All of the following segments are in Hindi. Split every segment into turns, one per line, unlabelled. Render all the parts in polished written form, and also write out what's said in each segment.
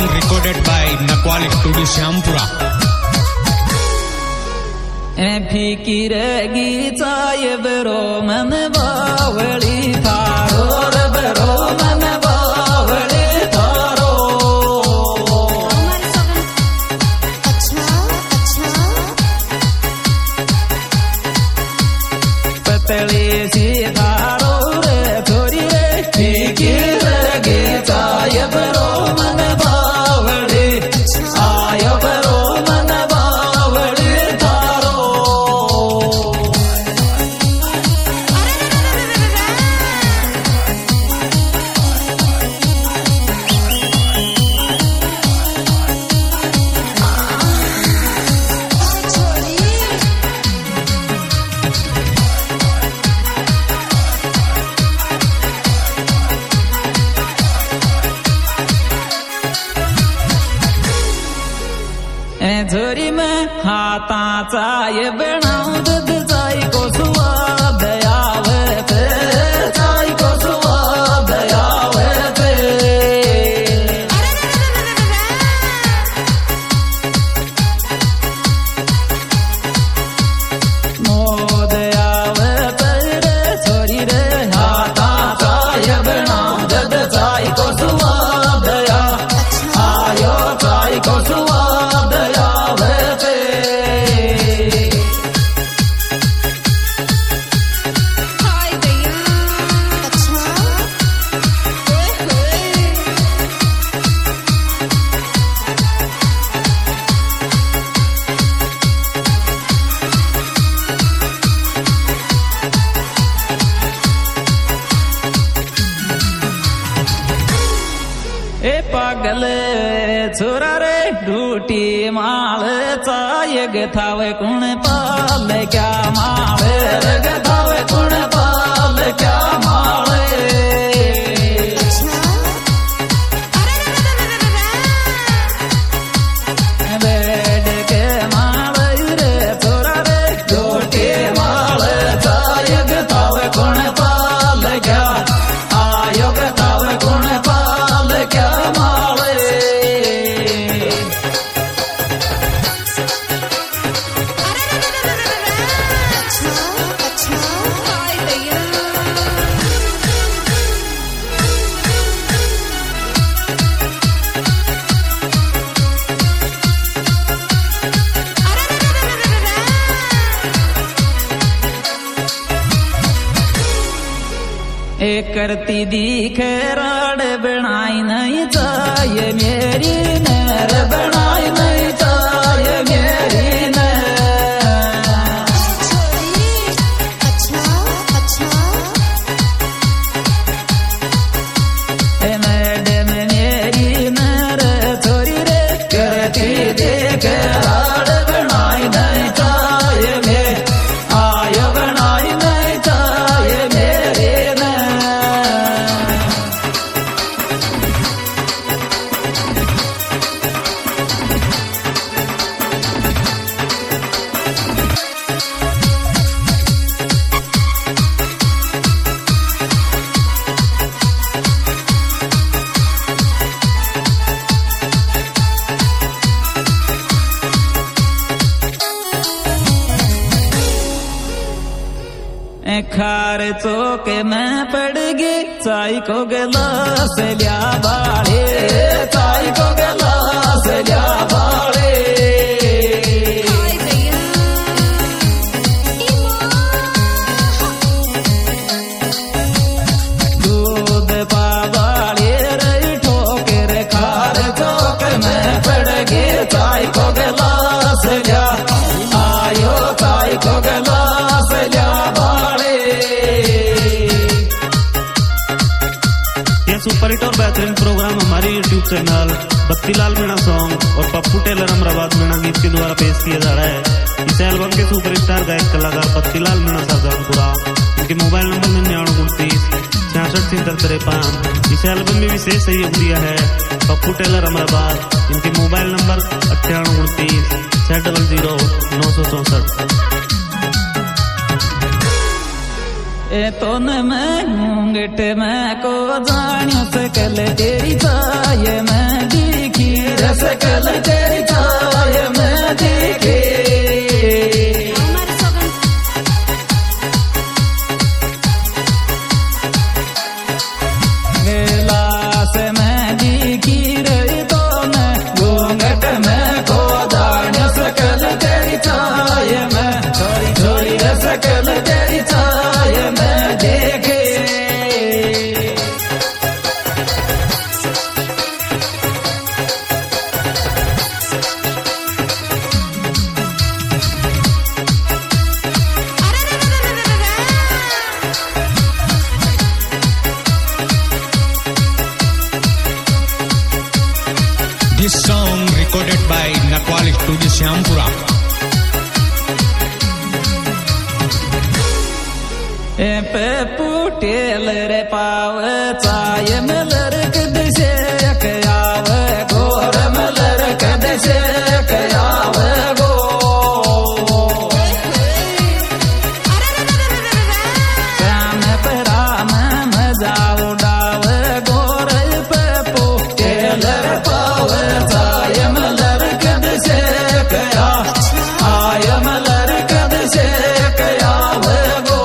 recorded by Nakwali Studio Syampura.
फिकीर गीता ये बरो मन बावली थारो रे बरो मन बावली थारो पतली सी थारो रे थोड़ी रे फिकीर गीता ये बरो मन बावली आयो बरो मन बावली झोरी में हाथा चाय बनाऊं दूध चाय को स्वाद आवे थे चाय को स्वाद आवे थे मोद आवे थे रे छोरी रे हाथा चाय बनाऊं दूध चाय को स्वाद आयो चाय को स्वाद पागल छोरा रे ढूटी माल चाय गथावे कुण पाल क्या माले गथावे कुण पाल क्या माले बेड के माल रे छोरा रे ढूटी माल चाय गथावे कुण पाल क्या आयो गथावे कुण पाल क्या करती दिख राड बनाई नहीं चाहिए मेरी नर बनाई नहीं चाहिए मेरी मैडम मेरी नर छोरी रे करती दिख राड बनाई नहीं चाहिए मेरी आयो बनाई नहीं चाहिए मेरी खार चौक में पड़ गई चाय को गिलास लिया बाड़े चाय को गिलास लिया बाड़े दूध पावाड़े रही ठोकर खार चौक में पड़ गई चाय को गिलास लिया आयो चाय को गिलास लिया
सुपर हिट और बेहतरीन प्रोग्राम हमारे YouTube channel Battilal Meena song और पप्पू टेलर अमराबाद मीणा गीत के द्वारा पेश किया जा रहा है। इस एल्बम के सुपरस्टार गायक कलाकार बत्तीलाल मीणा साजानपुरा, इनके मोबाइल नंबर 9929 इस एल्बम में विशेष सहयोग दिया है पप्पू टेलर अमराबाद, इनके मोबाइल नंबर 9829 600
तो न मैं घूंघट में को जानियो सकल तेरी चाय में दिखी
स्टूडियो श्यामपुरा।
पे पुटेल रे पाव चाय मलर कदसे कयाव गोर मलर कदसे कयाव गो श्याम पराम मजा उड़ाव गोर पे पुटेल रे पाव चाय मलर कदसे कया आय मलर कदसे कयाव गो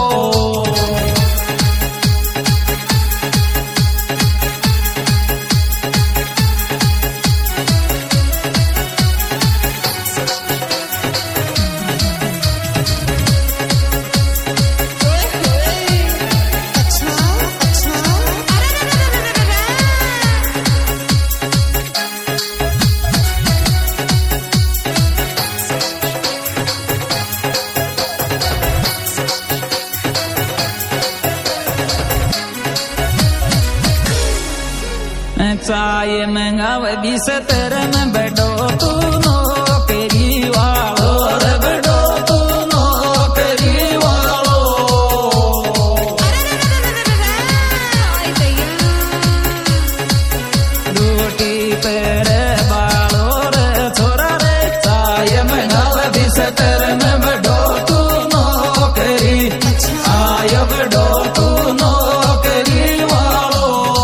चाय मंगाव 20 में बैठो तू नौकरी वालो रे बैठो तू नौकरी वालो रोटी पर बालो रे छोरा रे चाय मंगाव 20 में बैठो तू नौकरी आयो बैठो तू नौकरी वालो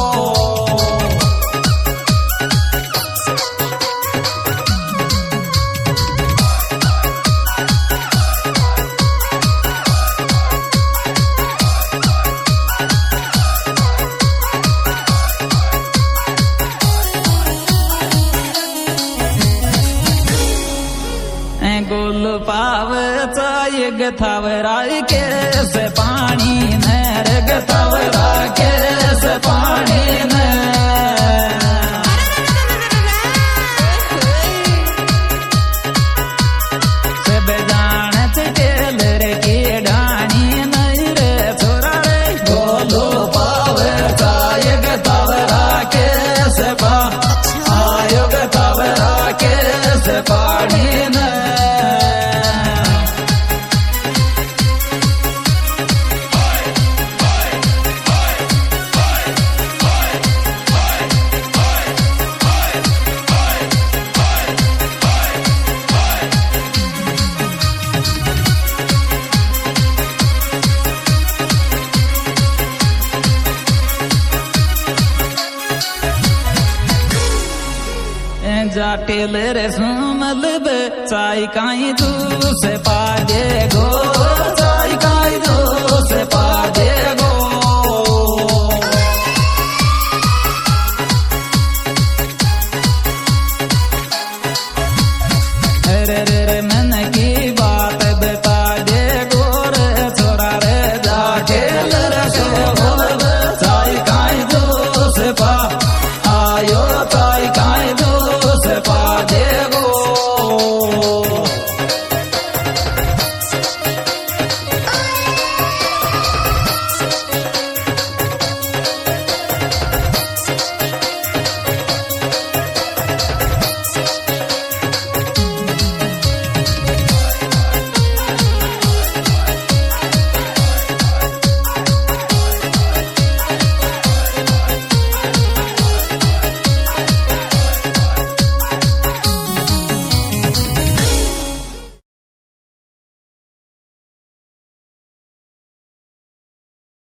गुल पाव चाय गथावरा के से पानी नर गथावरा के से पानी न सब जानत टेल रे की डानी नहीं रे छोरा रे गोलू पाव चाय गथावरा के से पा आयो गथावरा के से पानी न जाटेल रे सुमल बे चाय काई तू से पा दे गो चाय काई तू से पा दे गो रे रे रे मन की बात बता दे गो रे छोरा रे जाटेल रे सुमल बे चाय काई तू से पा आयो चाय